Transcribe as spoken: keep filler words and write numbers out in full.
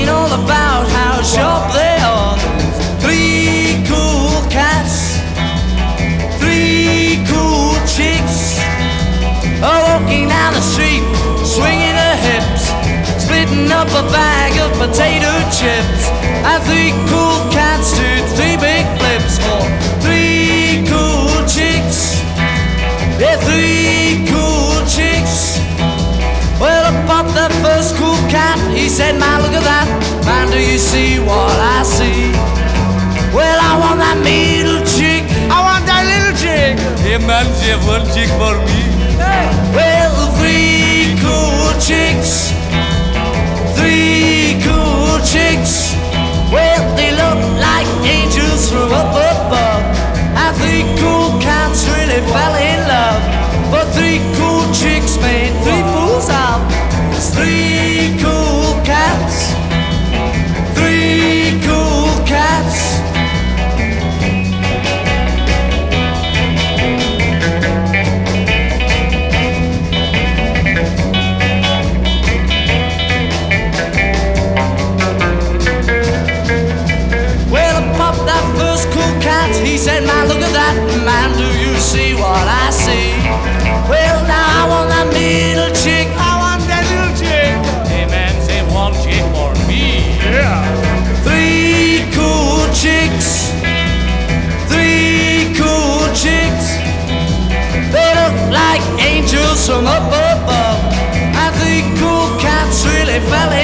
all about how sharp they are. Three cool cats, three cool chicks, are walking down the street, swinging her hips, splitting up a bag of potato chips. And three cool cats do three big flips for three cool chicks. Yeah, three cool chicks. Well, I popped that first cool cat. He said, man, look at that. Man, do you see what I see? Well, I want that middle chick. I want that little chick. Hey man, you have one chick for me. Hey. Well, three cool chicks, three cool chicks. Well, they look like angels from up above. And three cool cats really fell in love. But three cool chicks made three fools of. It's three cool cats, three cool cats. He said, man, look at that. Man, do you see what I see? Well, now I want that middle chick. I want that little chick. Hey man, say one chick for me. Yeah. Three cool chicks, three cool chicks. They look like angels from up above. And three cool cats really fell